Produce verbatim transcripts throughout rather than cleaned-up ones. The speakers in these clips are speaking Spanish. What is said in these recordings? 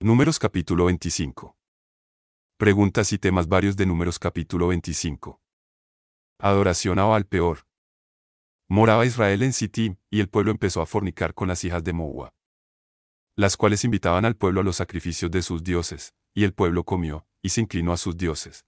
Números capítulo veinticinco. Preguntas y temas varios de Números capítulo veinticinco. Adoración a Baal Peor. Moraba Israel en Sittim, y el pueblo empezó a fornicar con las hijas de Moab, las cuales invitaban al pueblo a los sacrificios de sus dioses, y el pueblo comió, y se inclinó a sus dioses.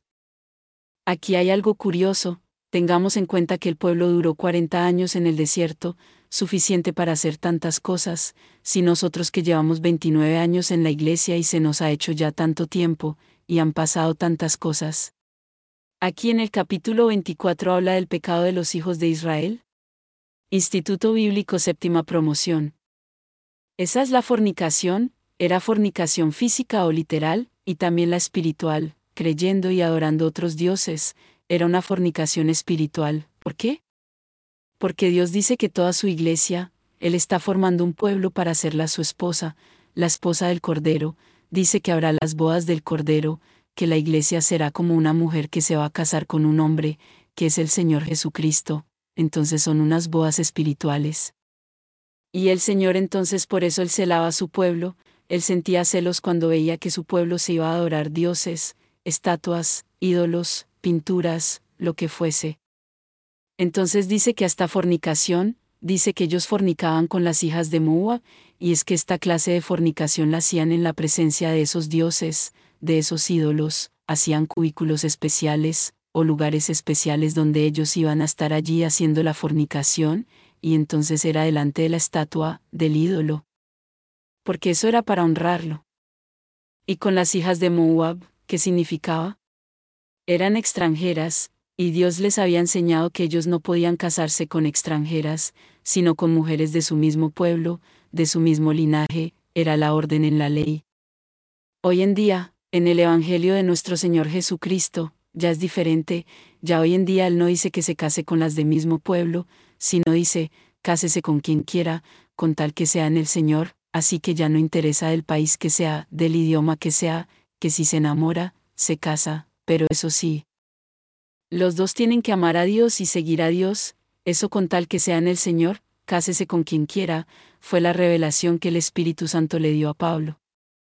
Aquí hay algo curioso, tengamos en cuenta que el pueblo duró cuarenta años en el desierto, suficiente para hacer tantas cosas, si nosotros que llevamos veintinueve años en la iglesia y se nos ha hecho ya tanto tiempo, y han pasado tantas cosas. Aquí en el capítulo veinticuatro habla del pecado de los hijos de Israel. Instituto Bíblico Séptima Promoción. Esa es la fornicación, era fornicación física o literal, y también la espiritual, creyendo y adorando otros dioses, era una fornicación espiritual. ¿Por qué? Porque Dios dice que toda su iglesia, Él está formando un pueblo para hacerla su esposa, la esposa del Cordero, dice que habrá las bodas del Cordero, que la iglesia será como una mujer que se va a casar con un hombre, que es el Señor Jesucristo, entonces son unas bodas espirituales. Y el Señor entonces por eso Él celaba a su pueblo, Él sentía celos cuando veía que su pueblo se iba a adorar dioses, estatuas, ídolos, pinturas, lo que fuese. Entonces dice que hasta fornicación, dice que ellos fornicaban con las hijas de Moab, y es que esta clase de fornicación la hacían en la presencia de esos dioses, de esos ídolos, hacían cubículos especiales, o lugares especiales donde ellos iban a estar allí haciendo la fornicación, y entonces era delante de la estatua, del ídolo. Porque eso era para honrarlo. Y con las hijas de Moab, ¿qué significaba? Eran extranjeras, y Dios les había enseñado que ellos no podían casarse con extranjeras, sino con mujeres de su mismo pueblo, de su mismo linaje, era la orden en la ley. Hoy en día, en el Evangelio de nuestro Señor Jesucristo, ya es diferente, ya hoy en día Él no dice que se case con las del mismo pueblo, sino dice, cásese con quien quiera, con tal que sea en el Señor, así que ya no interesa del país que sea, del idioma que sea, que si se enamora, se casa, pero eso sí. Los dos tienen que amar a Dios y seguir a Dios, eso con tal que sea en el Señor, cásese con quien quiera, fue la revelación que el Espíritu Santo le dio a Pablo.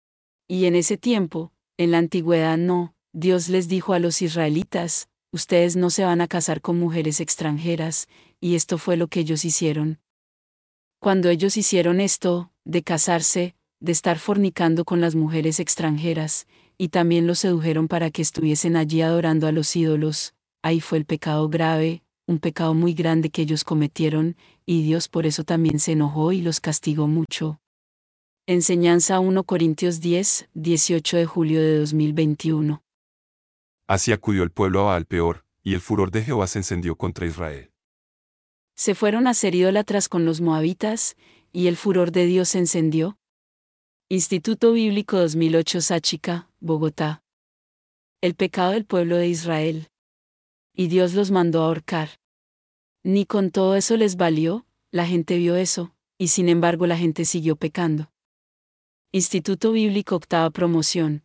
Y en ese tiempo, en la antigüedad no, Dios les dijo a los israelitas, ustedes no se van a casar con mujeres extranjeras, y esto fue lo que ellos hicieron. Cuando ellos hicieron esto, de casarse, de estar fornicando con las mujeres extranjeras, y también los sedujeron para que estuviesen allí adorando a los ídolos, ahí fue el pecado grave, un pecado muy grande que ellos cometieron, y Dios por eso también se enojó y los castigó mucho. Enseñanza primera Corintios diez, dieciocho de julio de dos mil veintiuno. Así acudió el pueblo a Baal Peor, y el furor de Jehová se encendió contra Israel. Se fueron a ser idólatras con los moabitas, y el furor de Dios se encendió. Instituto Bíblico dos mil ocho Sáchica, Bogotá. El pecado del pueblo de Israel. Y Dios los mandó a ahorcar. Ni con todo eso les valió, la gente vio eso, y sin embargo la gente siguió pecando. Instituto Bíblico Octava Promoción.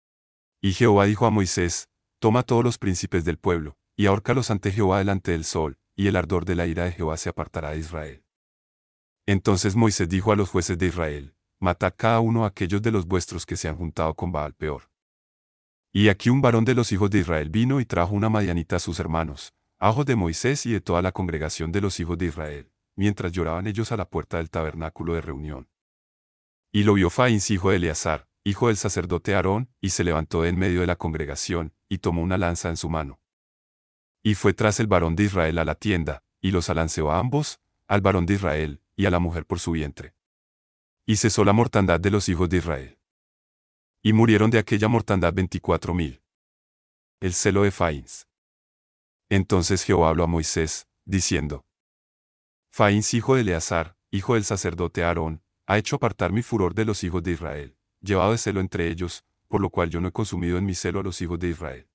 Y Jehová dijo a Moisés, toma todos los príncipes del pueblo, y ahórcalos ante Jehová delante del sol, y el ardor de la ira de Jehová se apartará de Israel. Entonces Moisés dijo a los jueces de Israel, matad cada uno a aquellos de los vuestros que se han juntado con Baal Peor. Y aquí un varón de los hijos de Israel vino y trajo una madianita a sus hermanos, a ojos de Moisés y de toda la congregación de los hijos de Israel, mientras lloraban ellos a la puerta del tabernáculo de reunión. Y lo vio Faíns hijo de Eleazar, hijo del sacerdote Aarón, y se levantó de en medio de la congregación, y tomó una lanza en su mano. Y fue tras el varón de Israel a la tienda, y los alanceó a ambos, al varón de Israel, y a la mujer por su vientre. Y cesó la mortandad de los hijos de Israel. Y murieron de aquella mortandad veinticuatro mil. El celo de Faíns. Entonces Jehová habló a Moisés, diciendo: Faíns hijo de Eleazar, hijo del sacerdote Aarón, ha hecho apartar mi furor de los hijos de Israel, llevado de celo entre ellos, por lo cual yo no he consumido en mi celo a los hijos de Israel.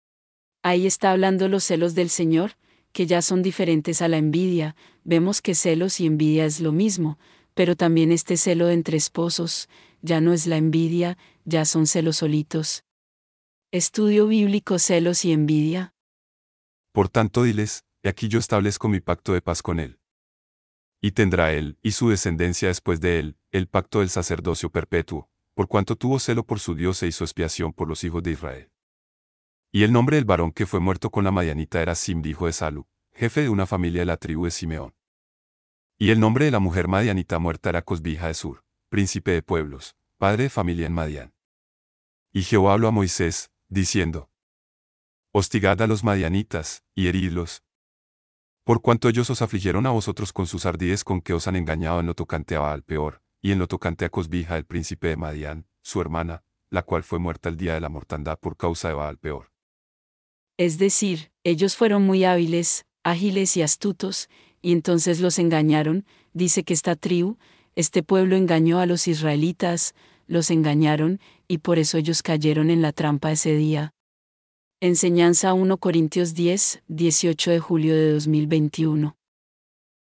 Ahí está hablando los celos del Señor, que ya son diferentes a la envidia, vemos que celos y envidia es lo mismo, pero también este celo de entre esposos, ya no es la envidia, ya son celos solitos. Estudio bíblico celos y envidia. Por tanto diles, he aquí yo establezco mi pacto de paz con él. Y tendrá él, y su descendencia después de él, el pacto del sacerdocio perpetuo, por cuanto tuvo celo por su Dios e hizo expiación por los hijos de Israel. Y el nombre del varón que fue muerto con la madianita era Zimri hijo de Salu, jefe de una familia de la tribu de Simeón. Y el nombre de la mujer madianita muerta era Cosbi hija de Sur, príncipe de pueblos, padre de familia en Madián. Y Jehová habló a Moisés, diciendo: Hostigad a los madianitas, y heridlos. Por cuanto ellos os afligieron a vosotros con sus ardides con que os han engañado en lo tocante a Baal peor, y en lo tocante a Cosbi hija del príncipe de Madián, su hermana, la cual fue muerta el día de la mortandad por causa de Baal peor. Es decir, ellos fueron muy hábiles, ágiles y astutos, y entonces los engañaron. Dice que esta tribu, este pueblo engañó a los israelitas, los engañaron, y por eso ellos cayeron en la trampa ese día. Enseñanza uno Corintios diez, dieciocho de julio de dos mil veintiuno.